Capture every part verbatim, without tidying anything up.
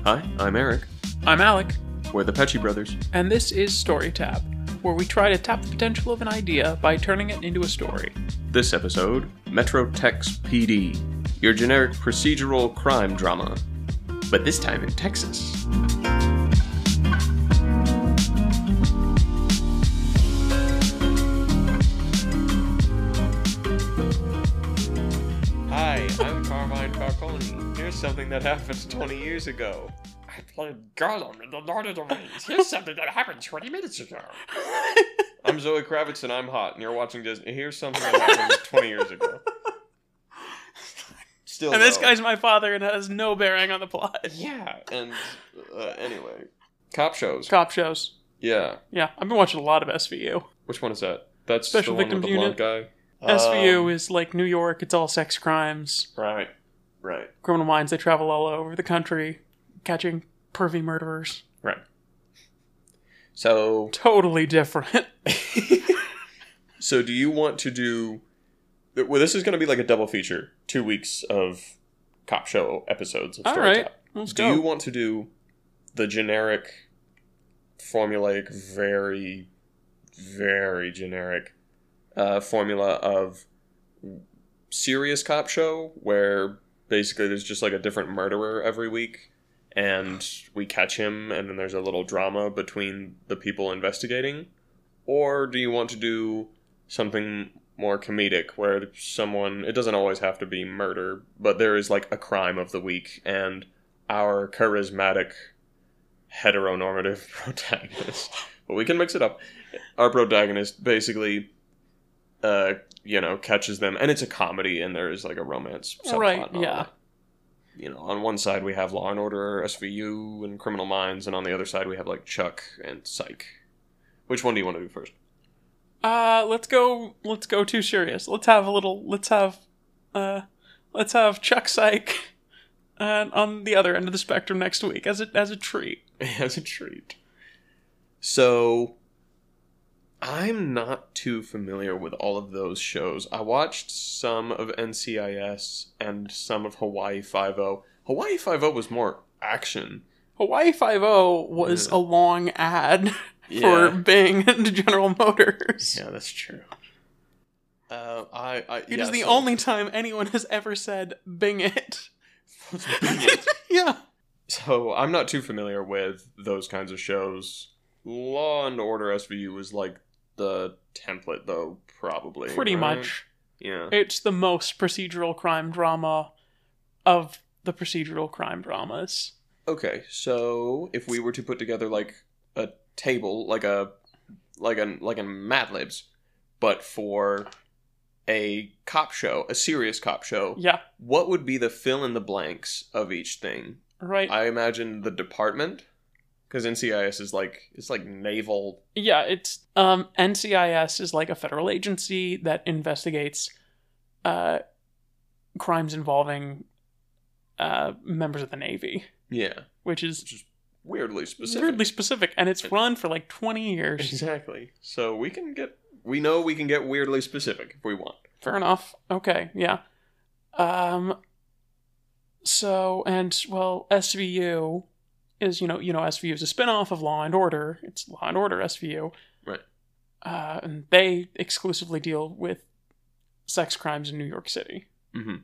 Hi, I'm Eric. I'm Alec, We're the Pecci Brothers. and this is StoryTap, where we try to tap the potential of an idea by turning it into a story. This episode, Metro Tex P D, your generic procedural crime drama, but this time in Texas. Hi, I'm Carmine Falcone. Here's something that happened twenty years ago. I played Gollum in The Lord of the Rings. Here's something that happened twenty minutes ago. I'm Zoe Kravitz and I'm hot, and you're watching Disney. Here's something that happened twenty years ago. Still, And this though. guy's my father and has no bearing on the plot. Yeah, and uh, anyway, cop shows. Cop shows. Yeah, Yeah, I've been watching a lot of S V U. which one is that? That's Special the one with Victims the blonde guy. S V U Um, is like New York, it's all sex crimes. right, right, Criminal Minds, they travel all over the country catching pervy murderers. right. So, Totally different. so do you want to do? Well, this is going to be like a double feature. Two weeks of cop show episodes of All Story right, Tap. let's Do go. you want to do the generic, formulaic, very, very generic uh, formula of serious cop show where basically there's just like a different murderer every week and we catch him and then there's a little drama between the people investigating? Or do you want to do something more comedic where someone, it doesn't always have to be murder, but there is like a crime of the week and our charismatic heteronormative protagonist, but we can mix it up, our protagonist basically uh you know catches them, and it's a comedy and there is like a romance subplot Right, and all yeah. that. You know, on one side we have Law and Order, S V U, and Criminal Minds, and on the other side we have like Chuck and Psych. Which one do you want to do first? Uh, let's go, let's go too serious. Let's have a little, let's have, uh, let's have Chuck Psych uh, on the other end of the spectrum next week as a, as a treat. As a treat. So, I'm not too familiar with all of those shows. I watched some of N C I S and some of Hawaii Five-O. Hawaii Five-O was more action. Hawaii Five-O was Yeah. a long ad Yeah. for Bing and General Motors. Yeah, that's true. Uh, I, I, It yeah, is the so- only time anyone has ever said Bing it. Bing it. Yeah. So, I'm not too familiar with those kinds of shows. Law and Order S V U is like the template, though, probably. Pretty right? much. Yeah. It's the most procedural crime drama of the procedural crime dramas. Okay, so if we were to put together like a table, like a like a like in Mad Libs, but for a cop show, a serious cop show, Yeah, what would be the fill in the blanks of each thing? right. I imagine the department, because N C I S is like it's like naval. Yeah, it's um N C I S is like a federal agency that investigates uh crimes involving uh members of the Navy, Yeah, which is which is weirdly specific. weirdly specific, and it's run for like twenty years. Exactly. So we can get we know we can get weirdly specific if we want. Fair enough. Okay, yeah. Um so and well, S V U is, you know, you know S V U is a spin-off of Law and Order. It's Law and Order S V U. Right. Uh and they exclusively deal with sex crimes in New York City. Mm-hmm.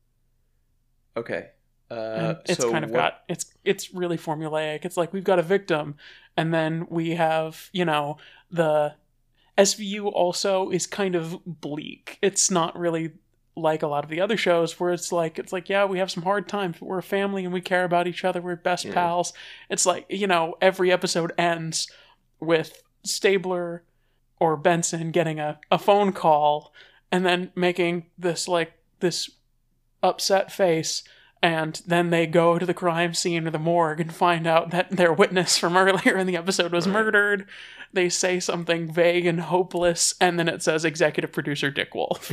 Okay. Uh, And it's so kind of what- got it's it's really formulaic. It's like we've got a victim, and then we have, you know, the S V U also is kind of bleak. It's not really like a lot of the other shows where it's like it's like yeah, we have some hard times, but we're a family and we care about each other. We're best Yeah. pals. It's like, you know, every episode ends with Stabler or Benson getting a, a phone call and then making this like this upset face. And then they go to the crime scene or the morgue and find out that their witness from earlier in the episode was Right. murdered. They say something vague and hopeless, and then it says executive producer Dick Wolf.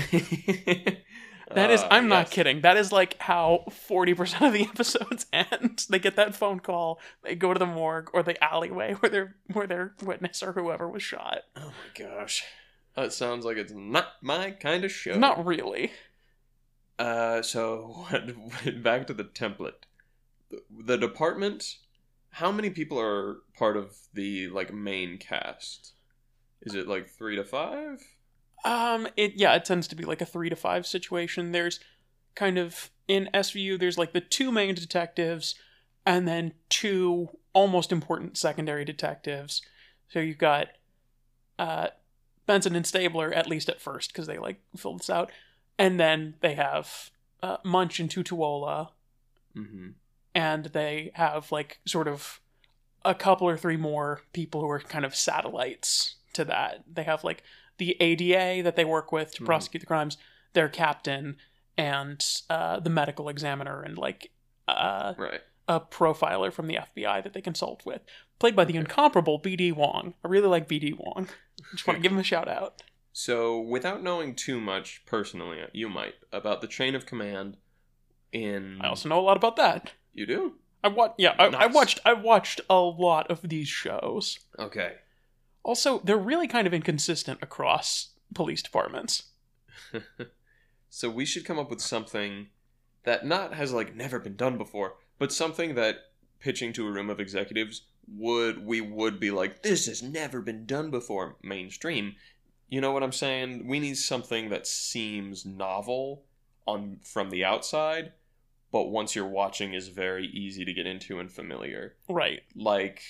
That is, Uh, I'm not yes. kidding. That is like how forty percent of the episodes end. They get that phone call, they go to the morgue or the alleyway where their where their witness or whoever was shot. Oh my gosh. That sounds like it's not my kind of show. Not really. Uh, so, back to the template. the department, how many people are part of the like main cast? Is it like three to five? Um, it yeah, it tends to be like a three to five situation. There's kind of in S V U, there's like the two main detectives, and then two almost important secondary detectives. So you've got uh, Benson and Stabler, at least at first, because they like fill this out, and then they have uh, Munch and Tutuola, Mm-hmm. and they have like sort of a couple or three more people who are kind of satellites to that. They have like the A D A that they work with to Mhm. prosecute the crimes, their captain, and uh, the medical examiner, and like uh, Right. a profiler from the F B I that they consult with, played by the Okay. incomparable B D Wong. I really like B D Wong. Just want to give him a shout out. So, without knowing too much personally, you might, about the chain of command in... I also know a lot about that. You do? I wa- yeah, I, I Nice. watched I watched a lot of these shows. Okay. Also, they're really kind of inconsistent across police departments. So we should come up with something that not has like never been done before, but something that pitching to a room of executives would we would be like, this has never been done before, mainstream. You know what I'm saying? We need something that seems novel on from the outside, but once you're watching is very easy to get into and familiar. Right. Like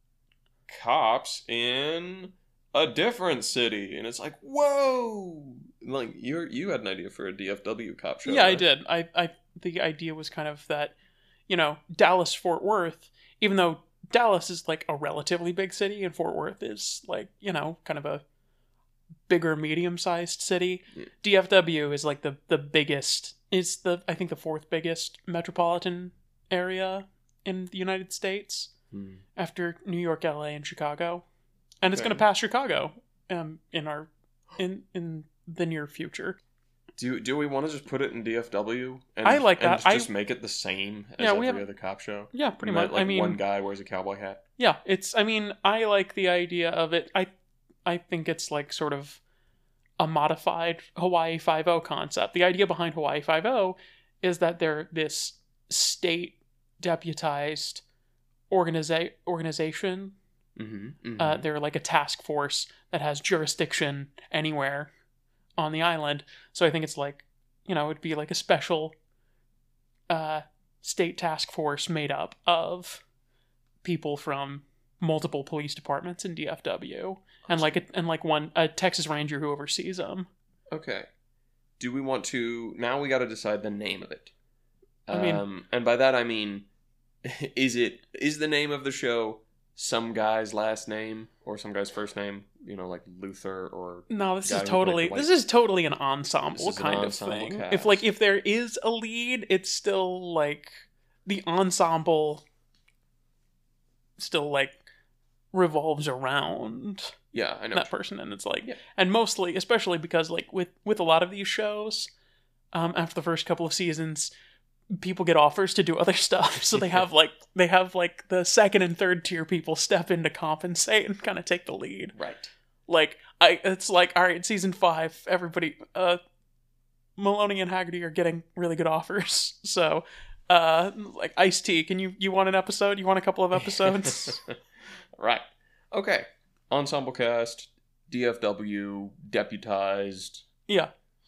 cops in a different city, and it's like, whoa! Like you you had an idea for a D F W cop show. Yeah, I right? did. I, I the idea was kind of that, you know, Dallas Fort Worth, even though Dallas is like a relatively big city and Fort Worth is like, you know, kind of a bigger medium-sized city. Yeah. D F W is like the the biggest, is the I think the fourth biggest metropolitan area in the United States Hmm. after New York, L A, and Chicago. And it's Okay. going to pass Chicago um in our in in the near future. Do do we want to just put it in D F W? And, I like and that. I- Just make it the same as Yeah, we every have- other cop show. Yeah, pretty We might, much. Like I mean, one guy wears a cowboy hat. yeah, it's I mean, I like the idea of it. I I think it's like sort of a modified Hawaii Five-O concept. The idea behind Hawaii Five-O is that they're this state deputized organiza- organization. Mm-hmm. Uh, they're like a task force that has jurisdiction anywhere on the island. So I think it's like, you know, it'd be like a special uh, state task force made up of people from multiple police departments in D F W, and like a, and like one a Texas Ranger who oversees them. Okay. Do we want to... Now we got to decide the name of it. I mean- Um, and by that I mean, is it is the name of the show some guy's last name or some guy's first name? You know, like Luther or... No, this Guy is who totally played the this is totally an ensemble This is an kind ensemble of thing. cast. If like if there is a lead, it's still like the ensemble still like revolves around Yeah, I know. that person, and it's like Yeah. and mostly especially because like with with a lot of these shows, um after the first couple of seasons, people get offers to do other stuff, so they have like they have like the second and third tier people step in to compensate and kind of take the lead. Right. Like I it's like, all right, season five, everybody uh Maloney and Haggerty are getting really good offers, so uh like Ice-T, can you you want an episode, you want a couple of episodes? Right. Okay. Ensemble cast, D F W, deputized. Yeah.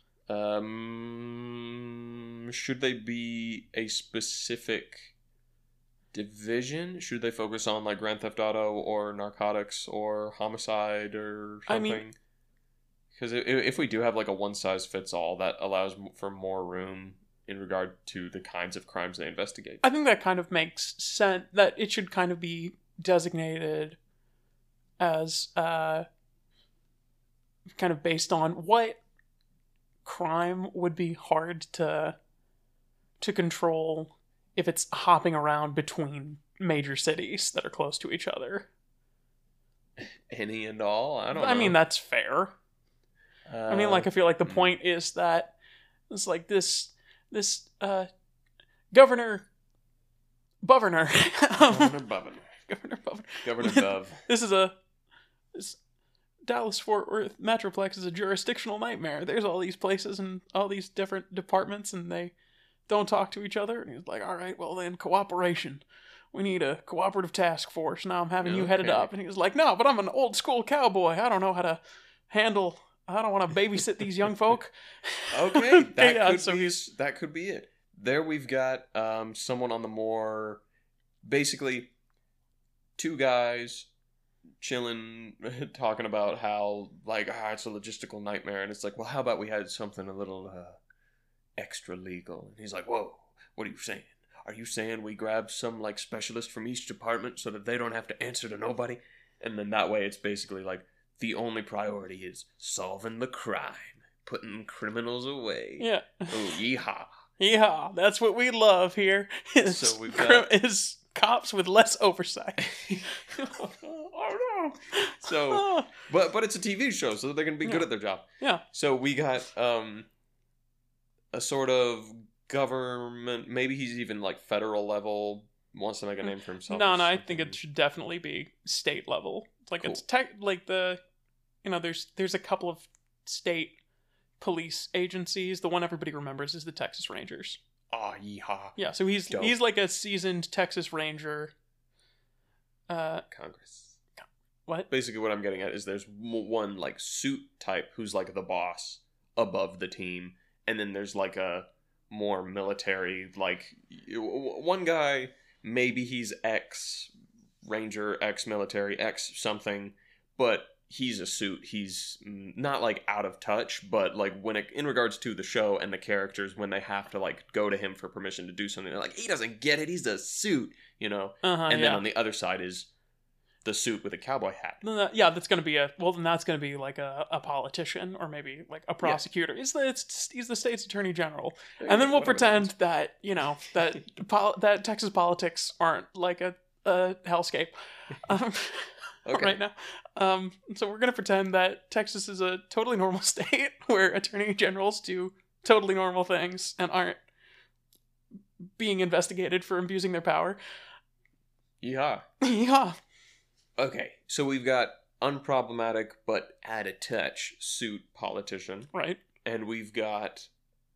Um, should they be a specific division? Should they focus on like Grand Theft Auto or narcotics or homicide or I mean- something? Because if we do have like a one size fits all, that allows m- for more room in regard to the kinds of crimes they investigate. I think that kind of makes sense, that it should kind of be designated as uh kind of based on what crime would be hard to to control if it's hopping around between major cities that are close to each other. Any and all? I don't know. I mean, that's fair. I mean, like, I feel like the hmm. point is that it's like this this uh governor Governor Governor Bovin. Governor Bovin. Governor Bov. This is a this Dallas Fort Worth Metroplex is a jurisdictional nightmare. There's all these places and all these different departments, and they don't talk to each other. And he's like, all right, well then, cooperation. We need a cooperative task force. Now I'm having you headed Okay. up. And he was like, no, but I'm an old school cowboy. I don't know how to handle, I don't want to babysit these young folk. Okay, that Yeah, could so be he's- that could be it. There we've got um, someone on the more basically two guys chilling, talking about how like ah, it's a logistical nightmare, and it's like, well, how about we had something a little uh, extra legal? And he's like, whoa, what are you saying? Are you saying we grab some like specialist from each department so that they don't have to answer to nobody? And then that way it's basically like the only priority is solving the crime, putting criminals away. Yeah. Oh, yeehaw. Yeah, that's what we love here. Is, So we've cri- got- is cops with less oversight. Oh no. So, but but it's a T V show, so they're gonna be good Yeah. at their job. Yeah. So we got um a sort of government. Maybe he's even like federal level. Wants to make a name for himself. No, or no, I think something. it should definitely be state level. It's like it's Cool. tech, like the, you know, there's there's a couple of state police agencies. The one everybody remembers is the Texas Rangers. Ah, yeehaw. Yeah, so he's Dope. he's like a seasoned Texas Ranger. Uh, Congress. what? Basically, what I'm getting at is there's m- one like suit type who's like the boss above the team, and then there's like a more military like y- w- one guy. Maybe he's ex ranger, ex military, ex something, but he's a suit. He's mm, not like out of touch, but like when it in regards to the show and the characters, when they have to like go to him for permission to do something, they're like, he doesn't get it. He's a suit, you know. Uh huh. And Yeah. then on the other side is the suit with a cowboy hat. No, no, yeah, that's gonna be a well. Then that's gonna be like a, a politician or maybe like a prosecutor. He's the it's, he's the state's attorney general, and then we'll Whatever that pretend is. that you know that pol- that Texas politics aren't like a, a hellscape um, Okay. right now. Um, so we're gonna pretend that Texas is a totally normal state where attorney generals do totally normal things and aren't being investigated for abusing their power. Yeah. Yeah. Okay. So we've got unproblematic but add a touch suit politician, Right. and we've got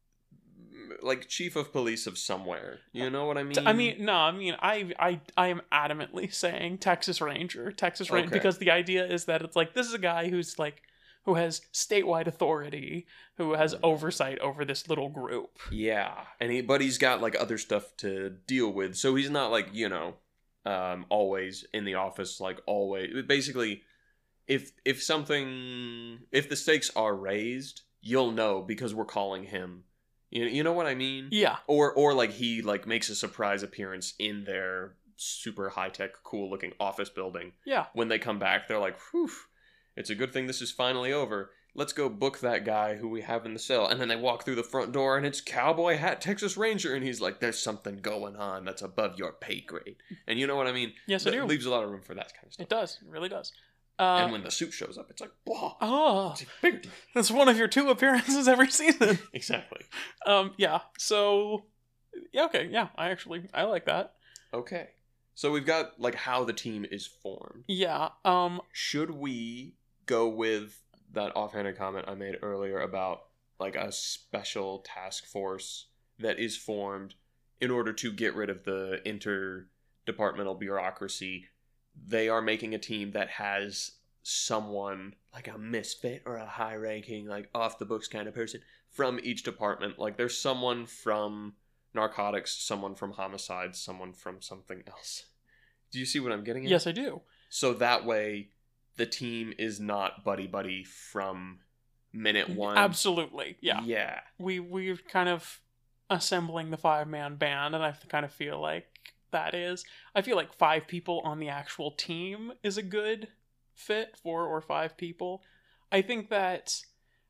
mm, like chief of police of somewhere. You know what I mean? I mean, no, I mean, I, I, I am adamantly saying Texas Ranger, Texas Ranger, Okay. because the idea is that it's like this is a guy who's like, who has statewide authority, who has Mhm. oversight over this little group. Yeah, and he but he's got like other stuff to deal with, so he's not like you know, um, always in the office. Like always, basically, if if something if the stakes are raised, you'll know because we're calling him. You you know what I mean? Yeah, Or or like he like makes a surprise appearance in their super high tech, cool looking office building. yeah, When they come back, they're like, "Whew, it's a good thing this is finally over. Let's go book that guy who we have in the cell." And then they walk through the front door, and it's Cowboy Hat Texas Ranger, and he's like, "There's something going on that's above your pay grade." And you know what I mean? yes, I That do. leaves a lot of room for that kind of stuff. It does, it really does. Uh, And when the suit shows up, it's like, "Whoa, oh, it's a big deal." that's one of your two appearances every season. Exactly. um, yeah. So, yeah, okay, yeah. I actually I like that. Okay. So we've got like how the team is formed. Yeah. Um. Should we go with that offhanded comment I made earlier about like a special task force that is formed in order to get rid of the interdepartmental bureaucracy? They are making a team that has someone like a misfit or a high ranking, like off the books kind of person from each department. Like there's someone from narcotics, someone from homicide, someone from something else. Do you see what I'm getting at? Yes, I do. So that way, the team is not buddy buddy from minute one. Absolutely. Yeah. Yeah. we we're kind of assembling the five man band, and I kind of feel like that is I feel like five people on the actual team is a good fit, four or five people. I think that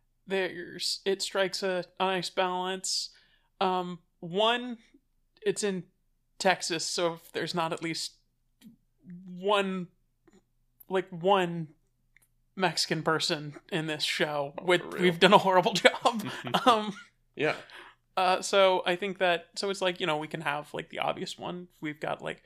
there's it strikes a, a nice balance. Um one, it's in Texas, so if there's not at least one like one Mexican person in this show, Oh, with for real? we've done a horrible job. um Yeah. Uh, so I think that so it's like, you know, we can have like the obvious one. We've got like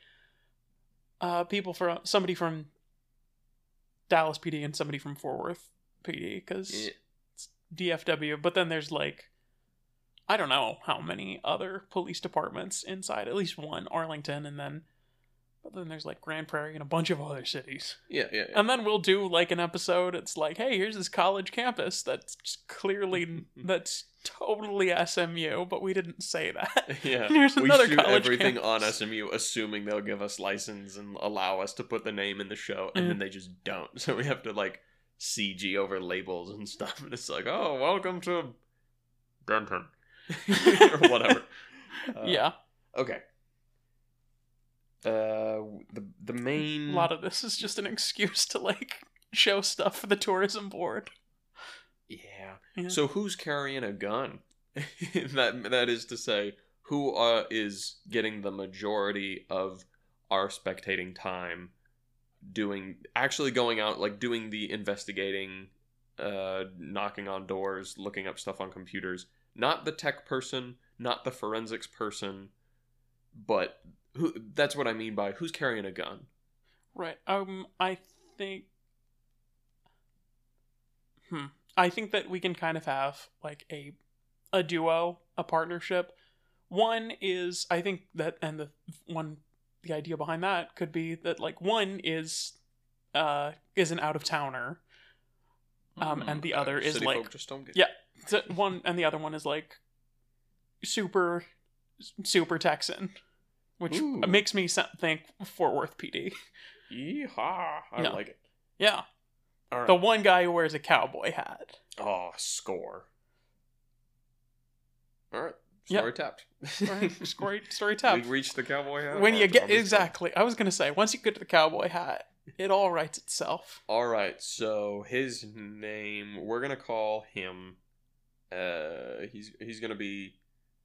uh people from somebody from Dallas P D and somebody from Fort Worth P D because Yeah. it's D F W. But then there's like I don't know how many other police departments inside, at least one, Arlington, and then, but then there's like Grand Prairie and a bunch of other cities. Yeah, yeah, yeah. And then we'll do like an episode, it's like, hey, here's this college campus that's just clearly, that's totally S M U, but we didn't say that. Yeah, Here's we another shoot college everything campus. on S M U, assuming they'll give us license and allow us to put the name in the show, and Mm. then they just don't. So we have to like C G over labels and stuff, and it's like, oh, welcome to Denton or whatever. Uh, Yeah. Okay. Uh, the the main A lot of this is just an excuse to like show stuff for the tourism board. yeah. Yeah. So who's carrying a gun? that that is to say, who uh, is getting the majority of our spectating time, doing actually going out, like doing the investigating, uh, knocking on doors, looking up stuff on computers. Not the tech person, not the forensics person, but who? That's what I mean by who's carrying a gun. Right. Um, I think. Hmm. I think that we can kind of have like a, a duo, a partnership. One is, I think that, and the one, the idea behind that could be that like one is, uh, is an out of towner, um, and the Uh, other is city like, folk just don't get yeah, so one, and the other one is like, super, super Texan, which Ooh. makes me se- think Fort Worth P D. Yeehaw! I Yeah. like it. Yeah. All right. The one guy who wears a cowboy hat. Oh, score. All right. Yep. Story tapped. Right? Story, story tap. We reached the cowboy hat. When Oh, you it's get almost exactly, I was gonna say, once you get to the cowboy hat, it all writes itself. done. All right. So his name, we're gonna call him. Uh, he's he's gonna be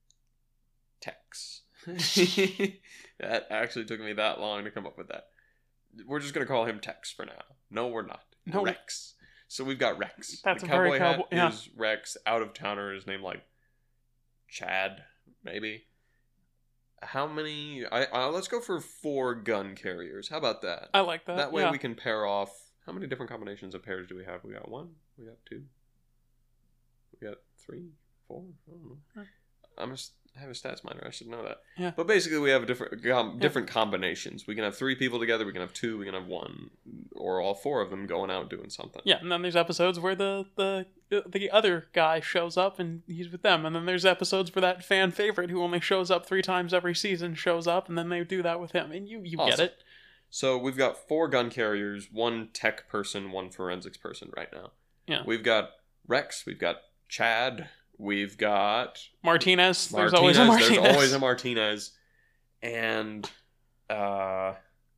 Tex. That actually took me that long to come up with that. We're just gonna call him Tex for now. No, we're not. No. Rex. So we've got Rex. That's the a very cowboy hat cowboy- yeah. is Rex. Out of towner is named like Chad, maybe. How many? I, I let's go for four gun carriers. How about that? I like that. that way yeah. we can pair off. How many different combinations of pairs do we have? We got one. We got two. We got three, four. I don't know. Huh. I'm a, s- I have a stats minor. I should know that. Yeah. But basically, we have different com- different combinations. We can have three people together. We can have two. We can have one, or all four of them going out doing something. Yeah, and then there's episodes where the, the the other guy shows up and he's with them, and then there's episodes where that fan favorite who only shows up three times every season shows up, and then they do that with him, and you you get Awesome. it. So we've got four gun carriers, one tech person, one forensics person right now. Yeah. We've got Rex. We've got Chad. We've got Martinez, there's Martinez. always a Martinez. There's always a Martinez. And uh,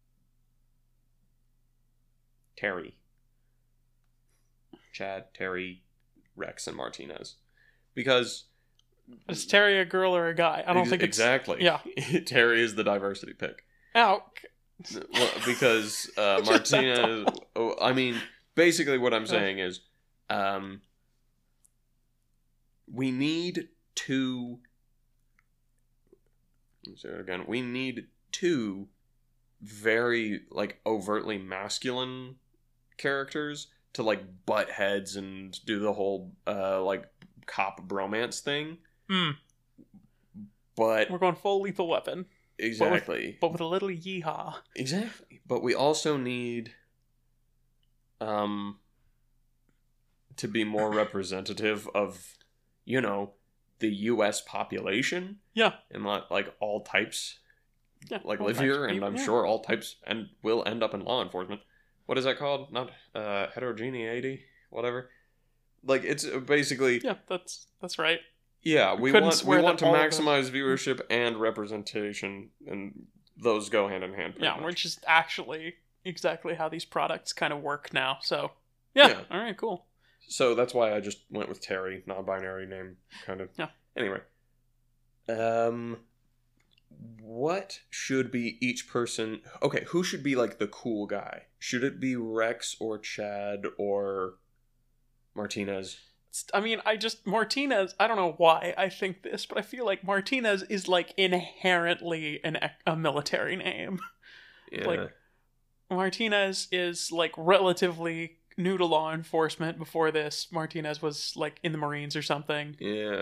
Terry. Chad, Terry, Rex, and Martinez. Because Is Terry a girl or a guy? I don't ex- think it's exactly. yeah. Terry is the diversity pick. Ow. Well, because uh, Just that Martinez. Oh, I mean, basically, what I'm saying is, um, we need two. Let me say it again. We need two very like overtly masculine characters to like butt heads and do the whole uh, like cop bromance thing. Hmm. But We're going full Lethal Weapon, exactly. but with a little yeehaw. Exactly. But we also need um to be more representative of, you know, the U S population Yeah. and not like all types Yeah. like all live types here, of and people, I'm yeah. sure all types and will end up in law enforcement. What is that called? Not uh heterogeneity, whatever. Like it's basically Yeah, that's that's right. yeah, we couldn't want we swear want that to all of maximize viewership and representation, and those go hand in hand. pretty Yeah, much. which is actually exactly how these products kind of work now. So, yeah, Yeah. all right, cool. So that's why I just went with Terry, non-binary name, kind of. Yeah. Anyway, um, what should be each person? Okay, who should be like the cool guy? Should it be Rex or Chad or Martinez? It's- I mean, I just Martinez. I don't know why I think this, but I feel like Martinez is like inherently an ec- a military name. Yeah. Like- Martinez is like relatively new to law enforcement. Before this, Martinez was like in the Marines or something. yeah.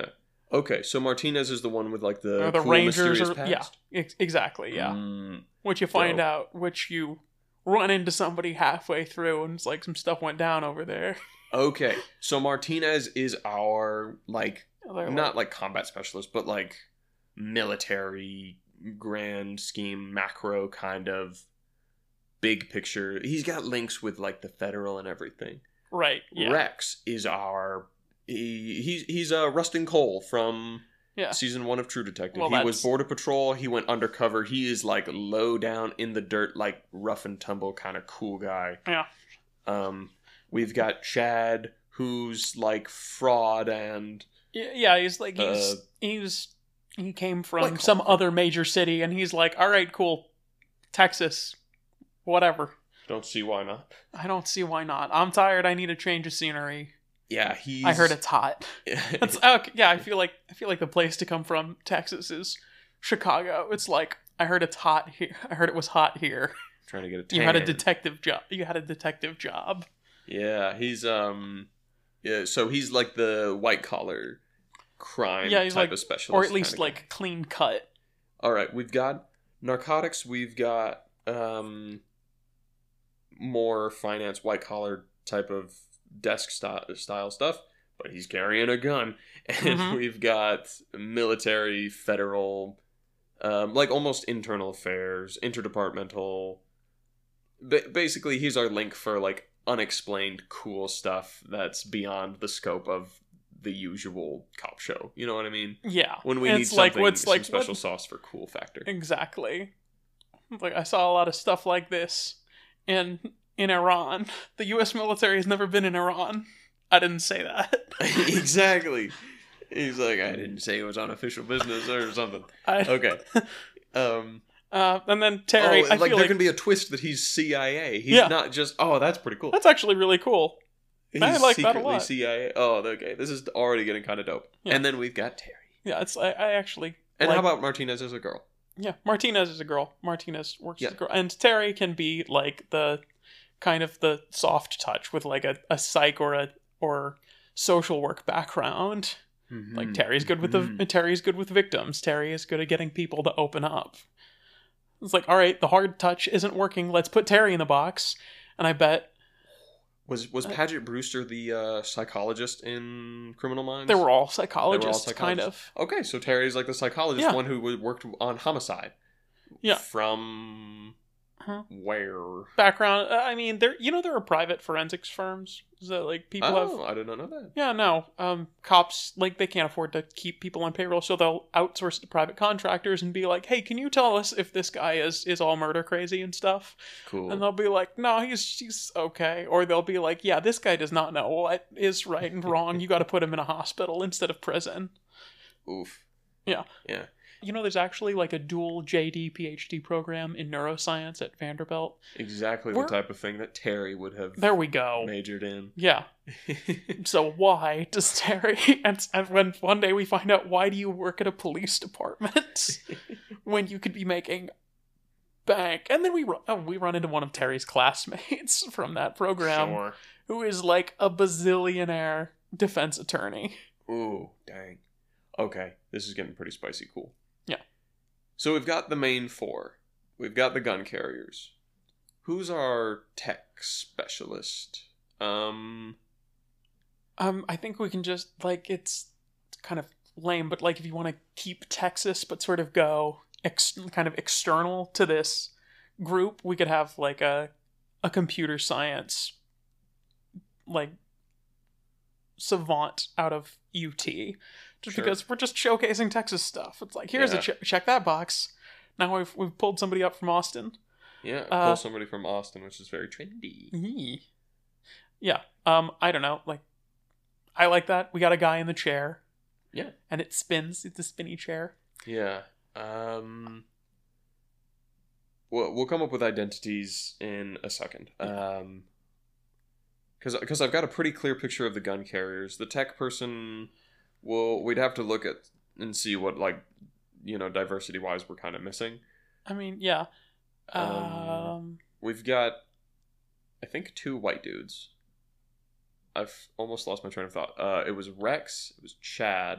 Okay, so Martinez is the one with like the Or the cool, Rangers, mysterious or past? yeah, ex- exactly, yeah. Mm, Which you find dope. out, which you run into somebody halfway through, and it's like some stuff went down over there. okay, so Martinez is our like They're not like combat specialist, but like military grand scheme macro kind of big picture. He's got links with like the federal and everything. right, yeah, Rex is our he, he's he's a uh, Rustin Cole from yeah. season one of True Detective. Well, he was that's- border patrol. He went undercover. He is like low down in the dirt, like rough and tumble kind of cool guy. Yeah. Um, we've got Chad, who's like fraud and Yeah, yeah, he's like he's Uh, he's he came from like some Hallmark. other major city, and he's like, all right, cool, Texas, whatever. don't see why not. I don't see why not. I'm tired. I need a change of scenery. Yeah, he's. I heard it's hot. It's okay, yeah. I feel like I feel like the place to come from, Texas, is Chicago. It's like I heard it's hot here. I heard it was hot here. trying to get a tan. You had a detective job. You had a detective job. Yeah, he's um, yeah. So he's like the white collar crime Yeah, he's type like- of specialist, Or at least kinda guy. like clean cut. All right, we've got narcotics. We've got um, more finance, white collar type of desk style, style stuff. But he's carrying a gun, and Mhm. we've got military, federal, um, like almost internal affairs, interdepartmental. Ba- basically, he's our link for like unexplained cool stuff that's beyond the scope of the usual cop show. You know what I mean? Yeah. When we it's need like something, what's some like special what- sauce for cool factor. Exactly. Like I saw a lot of stuff like this in in Iran. The U S military has never been in Iran. I didn't say that. Exactly. He's like, I didn't say it was unofficial business or something. I, Okay. Um, Uh, and then Terry, oh, I like feel there like can be a twist that he's C I A. He's Yeah. not just. Oh, that's pretty cool. that's actually really cool. He's I like that a secretly lot. C I A. Oh, okay. This is already getting kind of dope. Yeah. And then we've got Terry. Yeah, it's I, I actually And like, how about Martinez as a girl? yeah, Martinez is a girl. Martinez works Yeah. as a girl, and Terry can be like the kind of the soft touch with like a, a psych or a or social work background. Like Terry's good with the Mhm. Terry's good with victims. Terry is good at getting people to open up. It's like, all right, the hard touch isn't working. Let's put Terry in the box. And I bet Was was Paget Brewster the uh, psychologist in Criminal Minds? they were all psychologists, kind psychologists. of. Okay, so Terry's like the psychologist, Yeah. one who w- worked on Homicide. Yeah. From Huh. where? Background. uh, I mean, there. You know, there are private forensics firms that like people have. Oh, I did not know that. Yeah, no. Um, cops like they can't afford to keep people on payroll, so they'll outsource it to private contractors and be like, "Hey, can you tell us if this guy is is all murder crazy and stuff?" Cool. And they'll be like, "No, he's he's okay," or they'll be like, "Yeah, this guy does not know what is right and wrong. You got to put him in a hospital instead of prison." Oof. Yeah. Yeah. You know, there's actually like a dual J D PhD program in neuroscience at Vanderbilt. Exactly We're- the type of thing that Terry would have There we go. majored in. Yeah. So why does Terry? And, and when one day we find out, why do you work at a police department when you could be making bank? And then we run, oh, we run into one of Terry's classmates from that program, Sure. who is like a bazillionaire defense attorney. Ooh, dang. Okay, this is getting pretty spicy cool. Yeah. So we've got the main four. We've got the gun carriers. Who's our tech specialist? Um, Um, I think we can just like it's kind of lame, but like if you want to keep Texas, but sort of go ex- kind of external to this group, we could have like a a computer science like savant out of U T, just Sure. because we're just showcasing Texas stuff. It's like here's Yeah. a ch- check that box. Now we've we've pulled somebody up from Austin. yeah, Uh, pull somebody from Austin, which is very trendy. Yee. Yeah. Um, I don't know. Like, I like that. We got a guy in the chair. Yeah. And it spins. It's a spinny chair. Yeah. Um, we'll, we'll come up with identities in a second. Um, because because I've got a pretty clear picture of the gun carriers. The tech person, will we'd have to look at and see what, like, you know, diversity wise we're kind of missing. I mean, yeah. Um, Um, We've got, I think, two white dudes. I've almost lost my train of thought. Uh, it was Rex, it was Chad,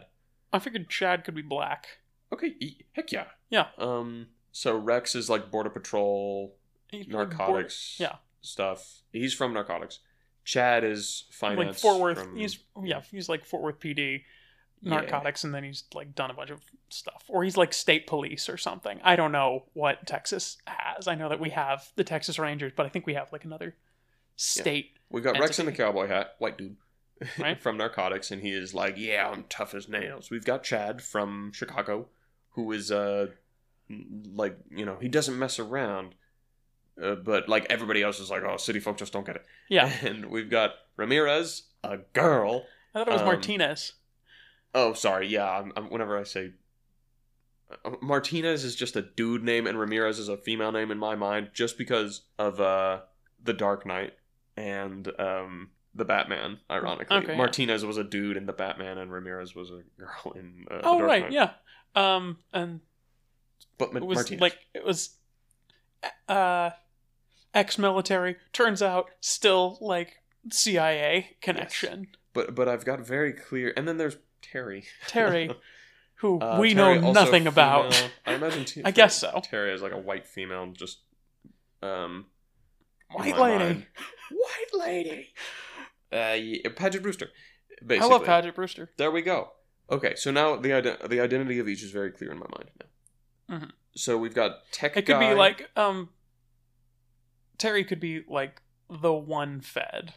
I figured Chad could be black. Okay, e- heck yeah. Yeah. Um. So Rex is like Border Patrol, He's like narcotics, bored- yeah. stuff. He's from narcotics. Chad is finance. Like Fort Worth. From, He's yeah. He's like Fort Worth P D, narcotics, yeah. And then he's like done a bunch of stuff, or he's like state police or something. I don't know what Texas has. I know that we have the Texas Rangers, but I think we have like another state. Yeah. We've got entity. Rex in the cowboy hat, white dude, right? from narcotics, and he is like, yeah, I'm tough as nails. We've got Chad from Chicago, who is uh, like you know he doesn't mess around. Uh, but like everybody else is like, oh, city folk just don't get it. Yeah. And we've got Ramirez, a girl. I thought it was um, Martinez. Oh, sorry. Yeah. I'm, I'm, whenever I say uh, Martinez is just a dude name, and Ramirez is a female name in my mind, just because of uh, the Dark Knight and um, the Batman. Ironically, Okay, Martinez yeah. was a dude in the Batman, and Ramirez was a girl in. Uh, oh the Dark right, Knight. yeah. Um, and but Ma- it was Martinez. like it was. Uh. Ex-military, turns out still like C I A connection. Yes. But but I've got very clear, and then there's Terry. Terry, who uh, we Terry know also nothing female. about. I imagine. T- I guess so. Terry is like a white female, just um, white lady, mind. white lady. Uh, yeah, Paget Brewster. Basically, I love Paget Brewster. There we go. Okay, so now the ide- the identity of each is very clear in my mind now. Mm-hmm. So we've got tech. It could guy. be like um. Terry could be like the one Fed.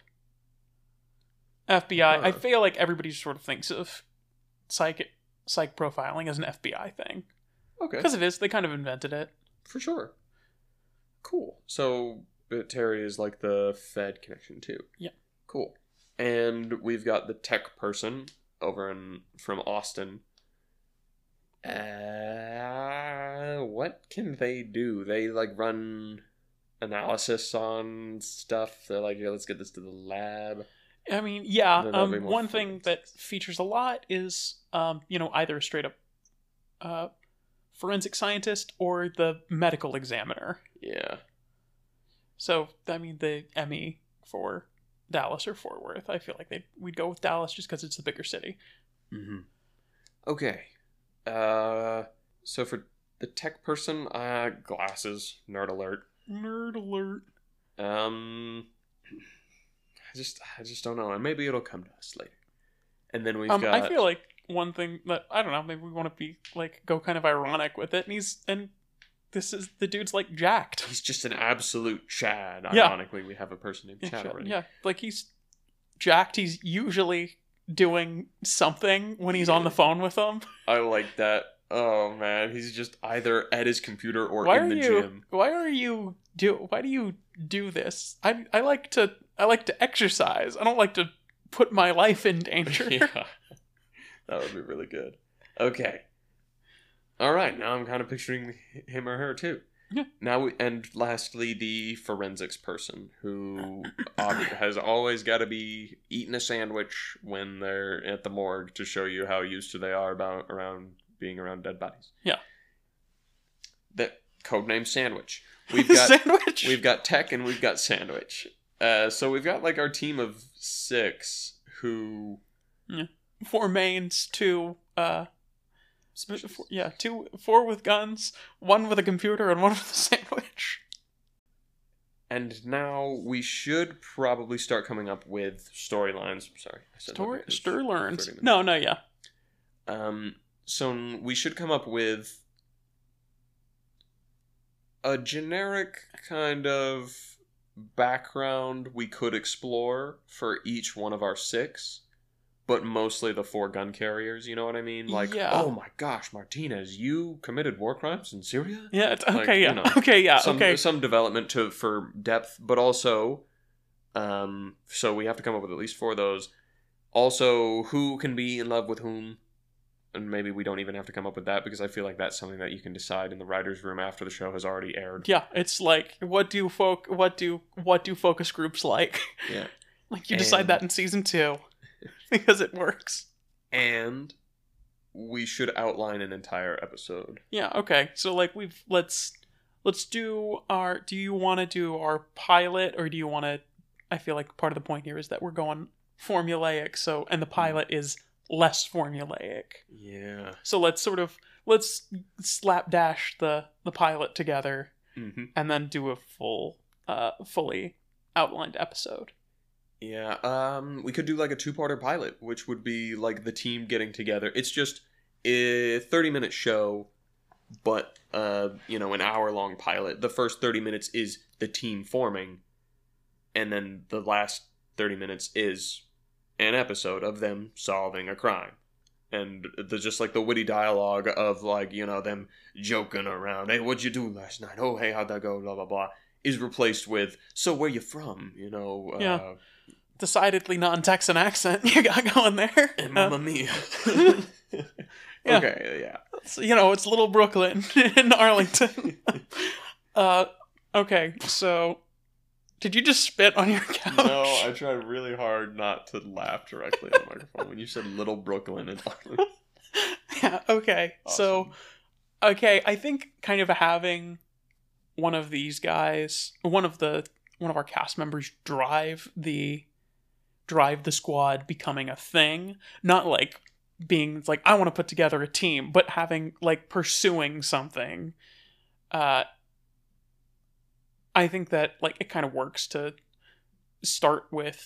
F B I. Huh. I feel like everybody sort of thinks of psych psych profiling as an F B I thing. Okay. Because it is. They kind of invented it. For sure. Cool. So uh, Terry is like the Fed connection too. Yeah. Cool. And we've got the tech person over in from Austin. Uh, what can they do? They like run analysis on stuff. They're like, yeah, let's get this to the lab. I mean, yeah. Then that'll be Um, more one fun. thing that features a lot is, um, you know, either a straight up uh, forensic scientist or the medical examiner. Yeah. So, I mean, the Emmy for Dallas or Fort Worth, I feel like they we'd go with Dallas just because it's the bigger city. Mm-hmm. Okay. Uh, so for the tech person, uh, glasses, nerd alert. Nerd alert. Um, I just, I just don't know, and maybe it'll come to us later. And then we've Um, got. I feel like one thing that I don't know, maybe we want to be like go kind of ironic with it, and he's and this is the dude's like jacked. He's just an absolute Chad. Yeah. Ironically, we have a person named Chad already. Yeah, like he's jacked. He's usually doing something when he's on the phone with them. I like that. Oh man, he's just either at his computer or Why in are the you? gym. Why are you do? Why do you do this? I I like to I like to exercise. I don't like to put my life in danger. Yeah, that would be really good. Okay. All right, now I'm kind of picturing him or her too. Yeah. Now we, and lastly, the forensics person who ob- has always got to be eating a sandwich when they're at the morgue to show you how used to they are about around being around dead bodies. Yeah. The codename Sandwich. We've got Sandwich. we've got Tech and we've got Sandwich. Uh, so we've got like our team of six who. Four mains, two uh Species. four, yeah, two four with guns, one with a computer, and one with a sandwich. And now we should probably start coming up with storylines. Sorry, I said Story that because Stir thirty learns. minutes. No, no, yeah. Um, so we should come up with a generic kind of background we could explore for each one of our six, but mostly the four gun carriers. You know what I mean? Like, Yeah. oh my gosh, Martinez, you committed war crimes in Syria? Yeah, it's Like, okay, you yeah. know, okay, yeah, some, okay. some development to for depth, but also, um, so we have to come up with at least four of those. Also, who can be in love with whom? And maybe we don't even have to come up with that because I feel like that's something that you can decide in the writers' room after the show has already aired. Yeah, it's like what do folk what do what do focus groups like? Yeah. Like you decide And- that in season two. Because it works. And we should outline an entire episode. Yeah, okay. So like we've let's let's do our do you want to do our pilot or do you want to I feel like part of the point here is that we're going formulaic, so and the pilot is less formulaic. Yeah. So let's sort of let's slapdash the the pilot together Mm-hmm. and then do a full uh fully outlined episode. Yeah, um, we could do like a two-parter pilot, which would be like the team getting together. It's just a thirty-minute show, but, uh, you know, an hour-long pilot. The first thirty minutes is the team forming, and then the last thirty minutes is an episode of them solving a crime. And the just like the witty dialogue of like, you know, them joking around. Hey, what'd you do last night? Oh, hey, how'd that go? Blah, blah, blah. Is replaced with, so where you from? You know, uh... Yeah. Decidedly non-Texan accent you got going there. And Uh, Mamma Mia. Yeah. Okay, yeah. So, you know, it's Little Brooklyn in Arlington. uh, okay, so did you just spit on your couch? No, I tried really hard not to laugh directly at the microphone when you said Little Brooklyn and Arlington. Yeah, okay. So, Awesome. okay, I think kind of having one of these guys, one of the one of our cast members drive the drive the squad becoming a thing, not like being like I want to put together a team, but having like pursuing something. Uh I think that like it kind of works to start with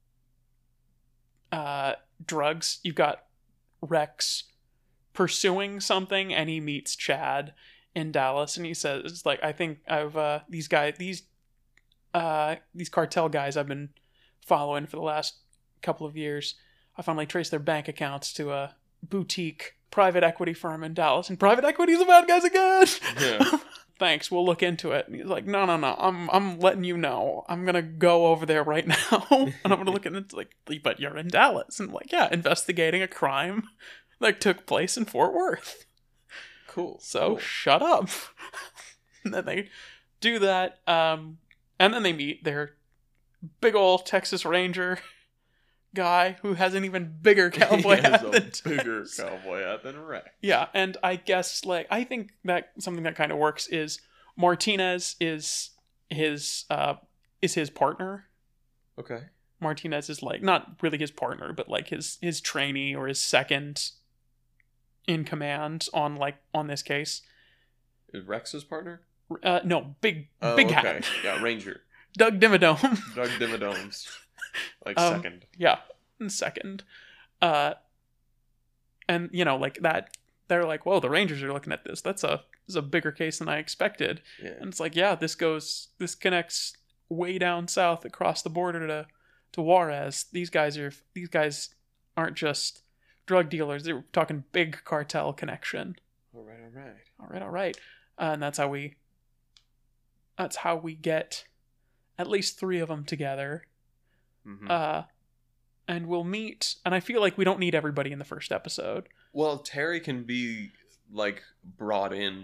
uh drugs. You've got Rex pursuing something and he meets Chad in Dallas and he says like I think I've uh these guys these uh these cartel guys I've been following for the last couple of years, I finally traced their bank accounts to a boutique private equity firm in Dallas, and private equity is the bad guys again. Yeah. Thanks, we'll look into it. And he's like, no, no, no, I'm I'm letting you know. I'm gonna go over there right now, and I'm gonna look at it. It's like, but you're in Dallas, and I'm like, yeah, investigating a crime that took place in Fort Worth. Cool. So cool. shut up. And then they do that, um, and then they meet their big old Texas Ranger guy who has an even bigger cowboy He hat has a than bigger Tex. cowboy hat than Rex. Yeah, and I guess like I think that something that kind of works is Martinez is his uh is his partner. Okay. Martinez is like not really his partner, but like his his trainee or his second in command on like on this case. Is Rex his partner? Uh, no, big Oh, big okay. hat. Yeah, Ranger. Doug Dimmadome. Doug Dimmadome's like Um, second. Yeah, second. Uh, and you know, like that. They're like, "Whoa, the Rangers are looking at this. That's a this is a bigger case than I expected." Yeah. And it's like, yeah, this goes, this connects way down south across the border to to Juarez. These guys are these guys aren't just drug dealers. They're talking big cartel connection. All right, all right. All right, all right. Uh, and that's how we. That's how we get at least three of them together. Mm-hmm. Uh, and we'll meet. And I feel like we don't need everybody in the first episode. Well, Terry can be like brought in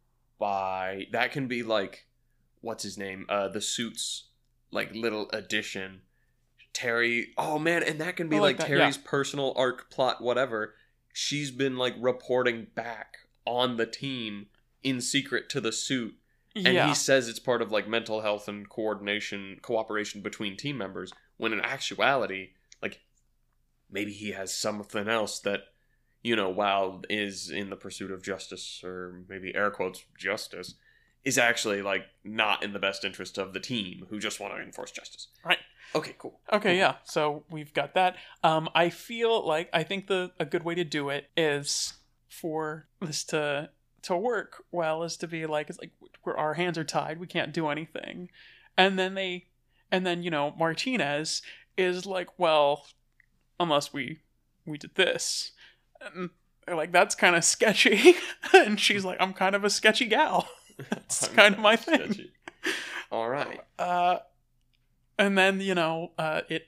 by that can be like what's his name? Uh the Suits like little addition. Terry, oh man, and that can be I like, like that, Terry's personal arc plot whatever. She's been like reporting back on the team in secret to the Suit. And yeah. he says it's part of like mental health and coordination, cooperation between team members, when in actuality, like maybe he has something else that, you know, while is in the pursuit of justice, or maybe air quotes justice, is actually like not in the best interest of the team who just want to enforce justice. Right. Okay, cool. Okay, Cool. yeah. So we've got that. Um, I feel like I think the a good way to do it is for this to to work well is to be like it's like where our hands are tied, we can't do anything, and then they, and then you know Martinez is like, well, unless we we did this, and they're like that's kind of sketchy, and she's like, I'm kind of a sketchy gal. That's I'm kind of my sketchy. thing. All right. Uh, and then you know, uh, it,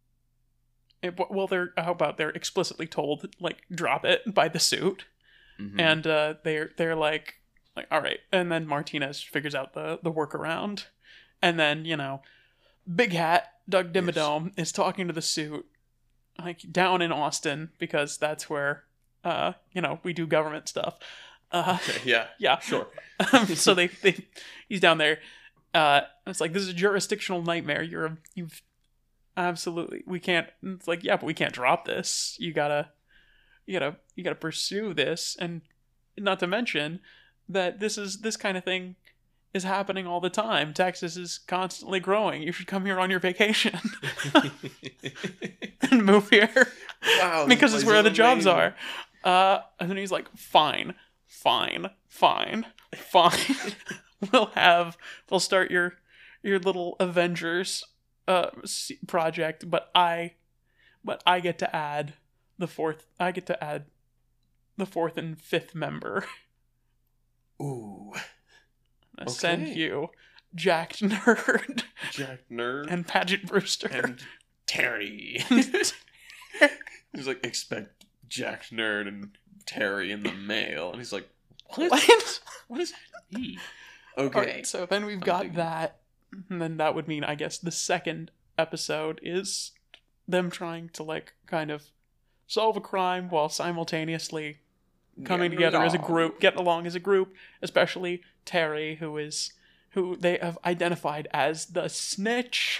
it. Well, they're how about they're explicitly told like drop it by the Suit, Mhm. and uh, they're they're like like all right, and then Martinez figures out the the workaround, and then you know, Big Hat Doug Dimmadome is talking to the Suit, like down in Austin because that's where uh you know we do government stuff. Uh, yeah. yeah, Sure. Um, so they, they, he's down there. Uh, and it's like this is a jurisdictional nightmare. You're, a, you've, absolutely, we can't. It's like yeah, but we can't drop this. You gotta, you gotta you gotta pursue this, and not to mention that this is this kind of thing is happening all the time. Texas is constantly growing. You should come here on your vacation and move here. Wow, because it's where the jobs amazing. are. Uh, and then he's like, fine, fine, fine, fine. we'll have, we'll start your, your little Avengers, uh, project, but I, but I get to add the fourth, I get to add the fourth and fifth member. Ooh. I send Okay. you Jack Nerd Jack Nerd and Paget Brewster. and Terry. He's like, expect Jack Nerd and Terry in the mail. And he's like, what? What? What does that mean? Okay. Alright, so then we've I'm got digging. that. And then that would mean, I guess, the second episode is them trying to, like, kind of solve a crime while simultaneously coming Getting together as a along. group, getting along as a group, especially Terry, who is who they have identified as the snitch.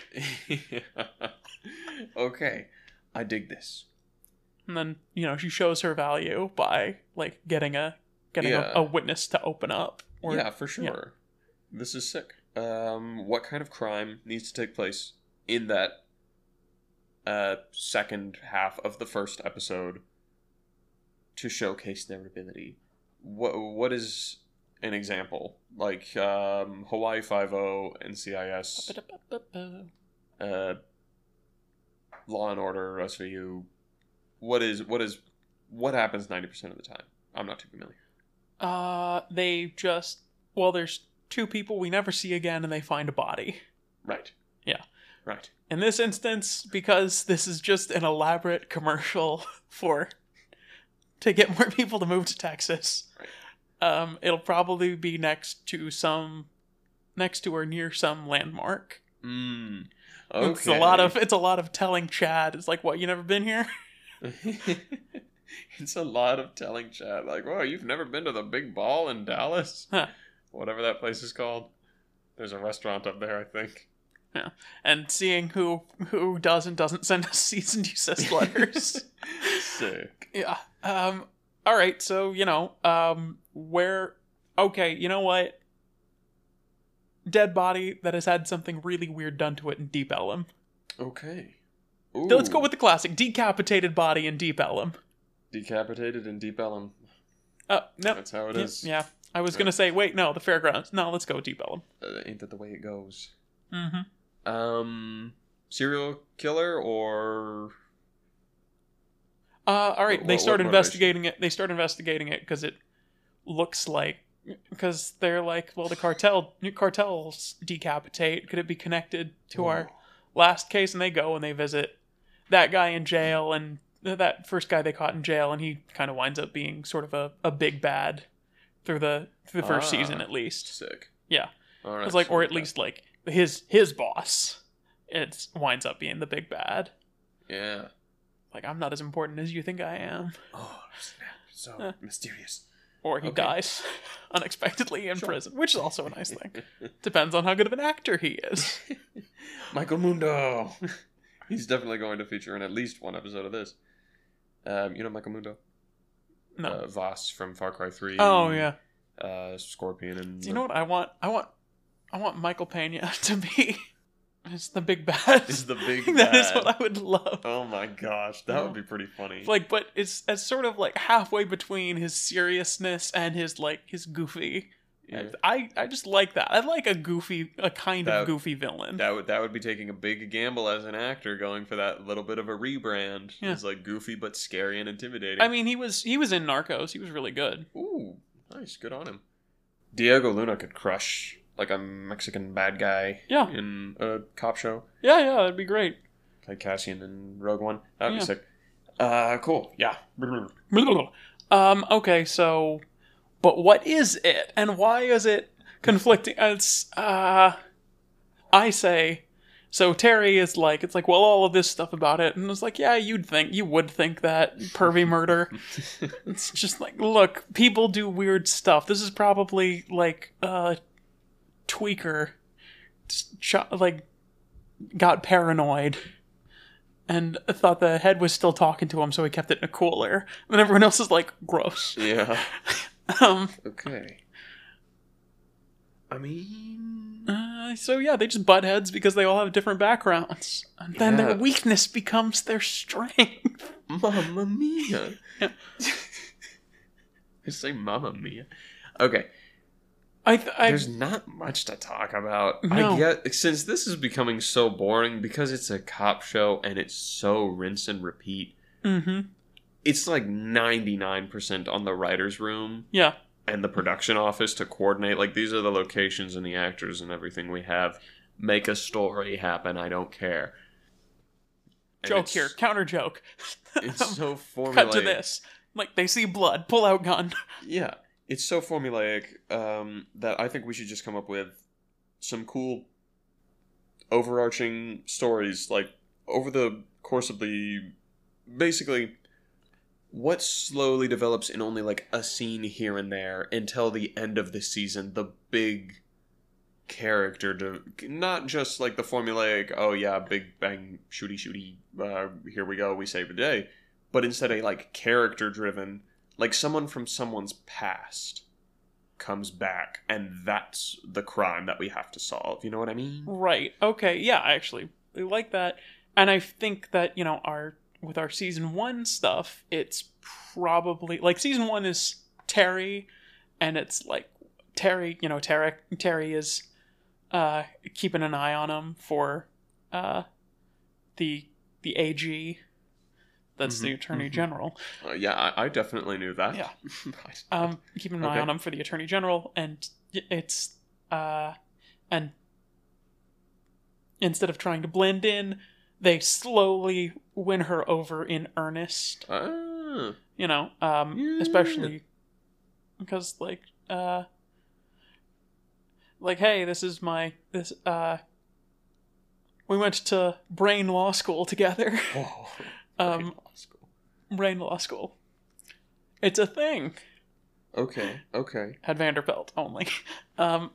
Okay. I dig this. And then, you know, she shows her value by, like, getting a getting Yeah. a, a witness to open up. Or, yeah, for sure. This is sick. Um, what kind of crime needs to take place in that uh, second half of the first episode to showcase their ability? What What is an example? Like um, Hawaii Five-O, N C I S, uh, Law and Order, S V U. What is what is what happens ninety percent of the time? I'm not too familiar. Uh, they just, well, there's two people we never see again and they find a body. Right. Yeah. Right. In this instance, because this is just an elaborate commercial for, to get more people to move to Texas, Right. um, it'll probably be next to some, next to or near some landmark. Mm. Okay. It's a lot of, it's a lot of telling Chad. It's like, what, you never been here? It's a lot of telling Chad, like, whoa, you've never been to the Big Ball in Dallas? Huh. Whatever that place is called. There's a restaurant up there, I think. And seeing who, who does and doesn't send us cease and desist letters. Sick. Yeah. Um, all right. So, you know, um, where, okay, you know what? Dead body that has had something really weird done to it in Deep Ellum. Okay. Ooh. Let's go with the classic. Decapitated body in Deep Ellum. Decapitated in Deep Ellum. Oh, no. That's how it Yeah, is. yeah. I was going to say, wait, no, the fairgrounds. No, let's go with Deep Ellum. Uh, ain't that the way it goes? Mm-hmm. Um, serial killer or... Uh, all right. What- They what start motivation? investigating it. They start investigating it because it looks like, because they're like, well, the cartel, cartels decapitate. Could it be connected to our last case? And they go and they visit that guy in jail, and that first guy they caught in jail, and he kind of winds up being sort of a, a big bad through the through the first Ah. season at least. Sick. Yeah, All right. it's like, or at so- least like his his boss. It winds up being the big bad. Yeah. Like, I'm not as important as you think I am. Oh, snap. So Huh. mysterious. Or he Okay. dies unexpectedly in Sure. prison, which is also a nice thing. Depends on how good of an actor he is. Michael Mundo. He's definitely going to feature in at least one episode of this. Um, you know Michael Mundo? No. Uh, Voss from Far Cry three. Oh yeah. Uh, Scorpion and... Do you know what I want? I want I want Michael Pena to be it's the big bad. Is the big That is bad. what I would love. Oh my gosh, that would be pretty funny. Like, but it's it's sort of like halfway between his seriousness and his like his goofy. Yeah. I I just like that. I like a goofy, a kind That- of goofy villain. That would that would be taking a big gamble as an actor, going for that little bit of a rebrand. Yeah. It's like goofy but scary and intimidating. I mean, he was he was in Narcos. He was really good. Ooh, nice, good on him. Diego Luna could crush like a Mexican bad guy Yeah. in a cop show, Yeah, yeah, that'd be great. like Cassian in Rogue One. That'd Yeah. be sick. Uh, cool. Yeah. Um, okay, so, but what is it, and why is it conflicting? It's, uh, I say, so Terry is like, it's like, well, all of this stuff about it, and it's like, yeah, you'd think, you would think that, pervy murder. It's just like, look, people do weird stuff. This is probably, like, uh, tweaker, ch- like, got paranoid, and thought the head was still talking to him, so he kept it in a cooler. And everyone else is like, gross. Yeah. Um, Okay. I mean... uh, so yeah, they just butt heads because they all have different backgrounds. And then Yeah. their weakness becomes their strength. Mamma mia. Yeah. I say mamma mia. Okay. I, th- I There's not much to talk about. No. I get since this is becoming so boring because it's a cop show and it's so rinse and repeat. mm-hmm. It's like ninety-nine percent on the writer's room Yeah. and the production office to coordinate. Like, these are the locations and the actors and everything we have. Make a story happen. I don't care. And Joke it's- here. Counter joke. It's so formulaic. Cut to this. Like, they see blood. Pull out gun. Yeah. It's so formulaic um, that I think we should just come up with some cool overarching stories, like over the course of the basically what slowly develops in only like a scene here and there until the end of the season, the big character to not just like the formulaic, oh yeah, big bang shooty shooty, uh, here we go, we save the day, but instead a like character driven, like someone from someone's past comes back and that's the crime that we have to solve. You know what I mean? Right. Okay. Yeah, I actually really like that. And I think that, you know, our with our season one stuff, it's probably like season one is Terry, and it's like Terry, you know, Terry Terry is uh keeping an eye on him for uh the the A G. That's the Mhm, Attorney mhm. General. Uh, yeah, I, I definitely knew that. Yeah. I- Um, keeping an eye Okay. on him for the Attorney General, and it's uh, and instead of trying to blend in, they slowly win her over in earnest. Ah, You know, um, Yeah. especially because like uh, like hey, this is my this uh, we went to Brain Law School together. whoa. Um, Okay, law school. Brain Law School. It's a thing. Okay, okay. At Vanderbilt only. Um,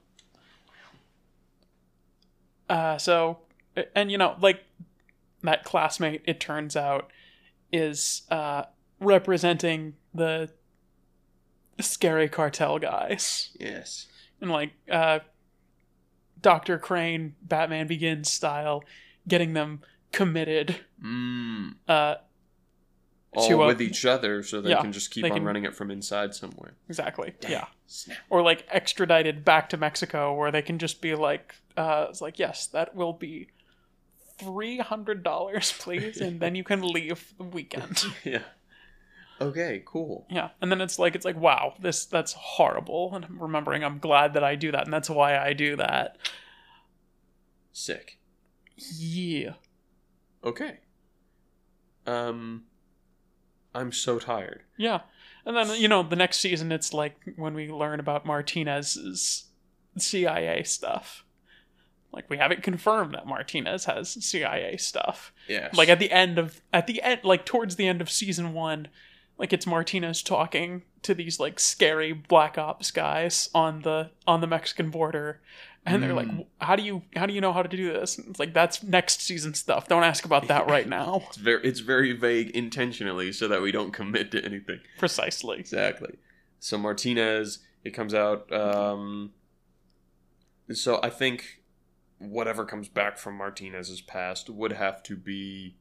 uh, so, and you know, like, that classmate, it turns out, is uh, representing the scary cartel guys. Yes. And, like, uh, Doctor Crane, Batman Begins style, getting them committed Mm. uh, All to a- with each other so they yeah, can just keep they on can- running it from inside somewhere. exactly. Dang. Yeah. Snap. Or like extradited back to Mexico, where they can just be like, uh, it's like, yes, that will be three hundred dollars, please, and then you can leave the weekend. Yeah. Okay, cool. Yeah, and then it's like, it's like, wow, this that's horrible. And I'm remembering, I'm glad that I do that, and that's why I do that. Sick. Yeah. Okay. Um, I'm so tired. Yeah. And then, you know, the next season, it's like when we learn about Martinez's C I A stuff. Like, we haven't confirmed that Martinez has C I A stuff. Yes. Like, at the end of, at the end, like, towards the end of season one, like, it's Martinez talking to these, like, scary Black Ops guys on the, on the Mexican border. And they're like, Mm. how do you, how do you know how to do this? And it's like, that's next season stuff. Don't ask about that right now. It's very, it's very vague intentionally so that we don't commit to anything. Precisely. Exactly. So Martinez, it comes out. Um, so I think whatever comes back from Martinez's past would have to be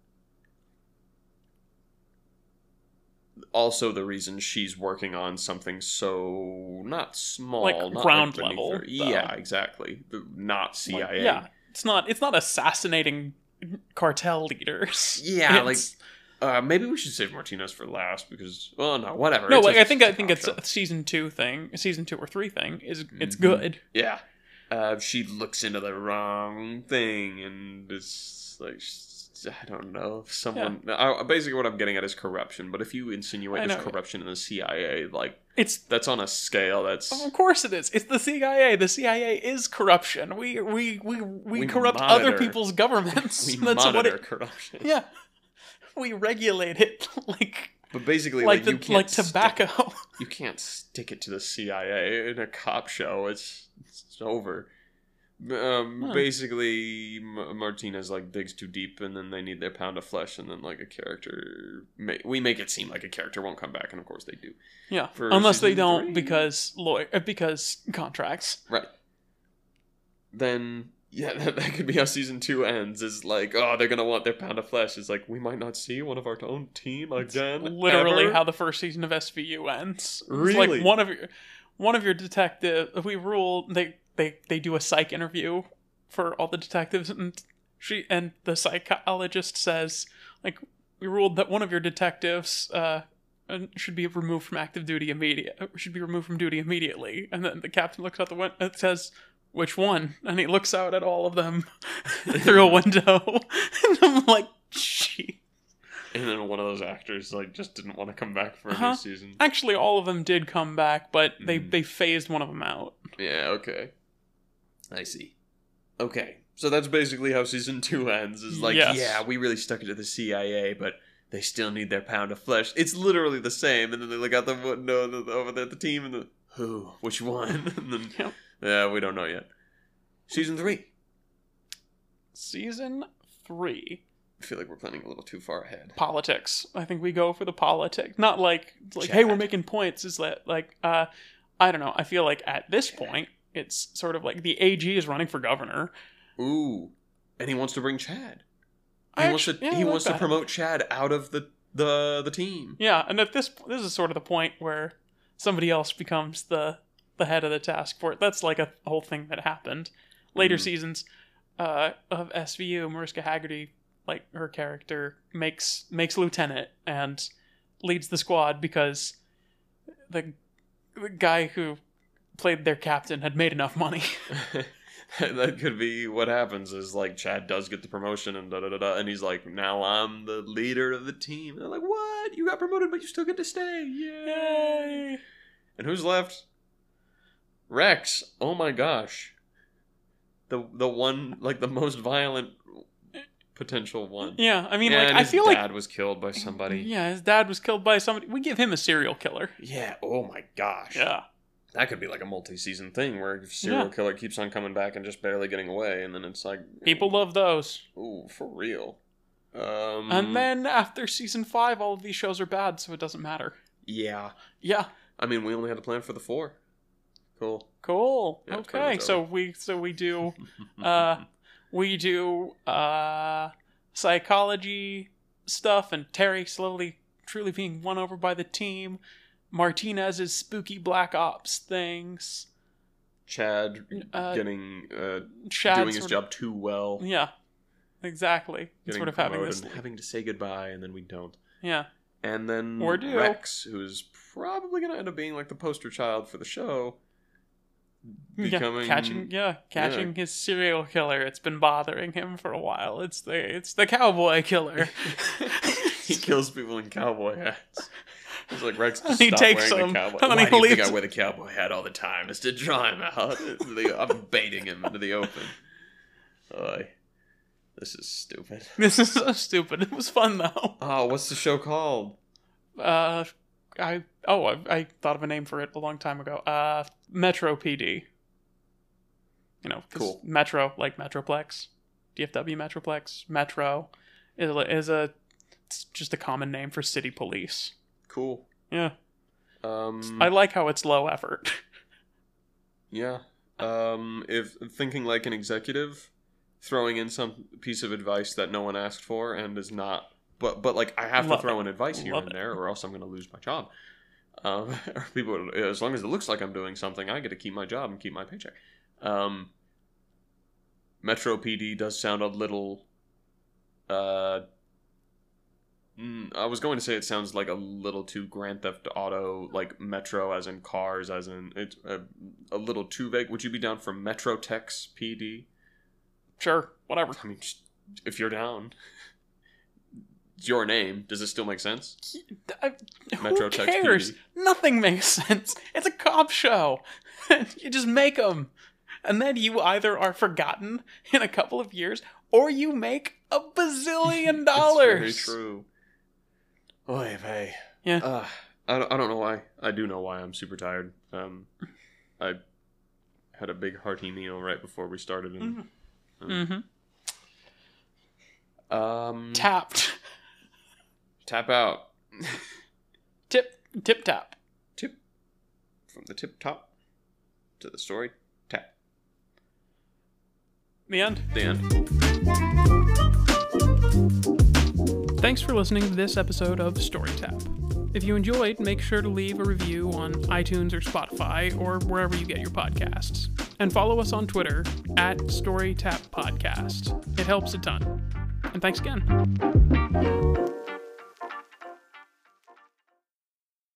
also the reason she's working on something so not small, Like, not ground beneath level, her- though. Yeah, exactly. The, not C I A. Like, yeah. It's not, it's not assassinating cartel leaders. Yeah, like It's- uh, maybe we should save Martinez for last because well, no, whatever. no, It's like a- I think I a think cop it's show. a season two thing, a season two or three thing. Is it's Mhm. good. Yeah. Uh, she looks into the wrong thing, and it's like I don't know if someone. I, basically, what I'm getting at is corruption. But if you insinuate I there's know. corruption in the C I A, like It's that's on a scale that's of course it is. It's the C I A. The C I A is corruption. We we we we, We corrupt monitor. other people's governments. we That's monitor what it. corruption. Yeah, we regulate it like But basically, like like, you the can't like stick- tobacco. you can't stick it to the C I A in a cop show. It's it's over. Um, Hmm. basically, M- Martinez like digs too deep, and then they need their pound of flesh, and then like a character, ma- we make it seem like a character won't come back, and of course they do. Yeah, For unless they season don't three? because lawyer uh, because contracts. Right. Then yeah, that, that could be how season two ends. Is like, oh, they're gonna want their pound of flesh. It's like we might not see one of our own team again. Literally ever? how the first season of S V U ends. It's Really? like one of your one of your detective we rule they they they do a psych interview for all the detectives, and she and the psychologist says, like, we ruled that one of your detectives uh should be removed from active duty immediate should be removed from duty immediately. And then the captain looks out the window and says, which one? And he looks out at all of them through a window. And I'm like, gee. And then one of those actors like just didn't want to come back for a Uh-huh. new season. Actually, all of them did come back, but they, Mm. they phased one of them out. Yeah, okay. I see. Okay. So that's basically how season two ends. Is like, Yes. yeah, we really stuck it to the C I A, but they still need their pound of flesh. It's literally the same. And then they look out the window and they're over there at the team and the, who? Which one? And then, Yep. yeah, we don't know yet. Season three. Season three. I feel like we're planning a little too far ahead. Politics. I think we go for the politics. Not like, like hey, we're Chad. making points. Is that, like, uh, I don't know. I feel like at this point, it's sort of like the A G is running for governor. Ooh. And he wants to bring Chad. He I wants actu- to yeah, I he like wants to that. promote Chad out of the the the team. Yeah, and at this this is sort of the point where somebody else becomes the the head of the task force. That's like a whole thing that happened. Later Mhm. seasons uh, of S V U, Mariska Haggerty, like her character, makes makes lieutenant and leads the squad because the the guy who played their captain had made enough money. That could be what happens is like Chad does get the promotion and da da da da, and he's like, now I'm the leader of the team. And they're like, what? You got promoted, but you still get to stay. Yay! Yay! And who's left? Rex. Oh my gosh. The the one like the most violent potential one. Yeah, I mean, Yeah, like and I his feel like dad was killed by somebody. yeah, his dad was killed by somebody. We give him a serial killer. Yeah. Oh my gosh. Yeah. That could be like a multi-season thing where a serial Yeah. killer keeps on coming back and just barely getting away, and then it's like People love those. ooh, for real. Um, And then after season five, all of these shows are bad, so it doesn't matter. yeah, Yeah, I mean, we only had to plan for the four. Cool. cool. Yeah, it's pretty okay, much so over. we so we do uh we do uh psychology stuff, and Terry slowly, truly being won over by the team. Martinez's spooky black ops things. Chad Uh, getting uh, Chad doing his sort of- job too well, Yeah, exactly. getting Sort of having promoted this. and having to say goodbye, and then we don't. Yeah, And then Or do. Rex, who's probably gonna end up being like the poster child for the show, becoming yeah, catching yeah catching his serial killer. It's been bothering him for a while. It's the it's the cowboy killer. he kills people in cowboy hats. It's like Rex just And he stop takes wearing them, the cowboy. and then Why he do you think leaves- I wear the cowboy hat all the time? It's to draw him out. I'm baiting him into the open. Oy. This is stupid. This is so stupid. It was fun though. Oh, what's the show called? Uh, I oh I, I thought of a name for it a long time ago. Uh, Metro P D. You know, 'cause Cool. Metro, like Metroplex, D F W Metroplex. Metro is a, is a it's just a common name for city police. Cool. Yeah, Um, I like how it's low effort. yeah. Um, if thinking like an executive, throwing in some piece of advice that no one asked for and is not, but but like I have Love to throw it. in advice here Love and it. there, or else I'm going to lose my job. Um, or people, as long as it looks like I'm doing something, I get to keep my job and keep my paycheck. Um, Metro P D does sound a little. Uh, mm, I was going to say it sounds like a little too Grand Theft Auto, like Metro, as in cars, as in it's a, a little too vague. Would you be down for Metro Tex P D? Sure, whatever. I mean, just, if you're down, it's your name. Does it still make sense? I, Metro who Text cares? P D. Nothing makes sense. It's a cop show. You just make them. And then you either are forgotten in a couple of years, or you make a bazillion dollars. It's very true. Oy vey. Yeah. Uh, I, don't, I don't know why. I do know why I'm super tired. Um, I had a big hearty meal right before we started. And, Mm-hmm. Um, Tapped. tap out. Tip. Tip tap. Tip. From the tip top to the story. Tap. The end. The end. Thanks for listening to this episode of Story Tap. If you enjoyed, make sure to leave a review on iTunes or Spotify or wherever you get your podcasts. And follow us on Twitter at StoryTapPodcast. It helps a ton. And thanks again.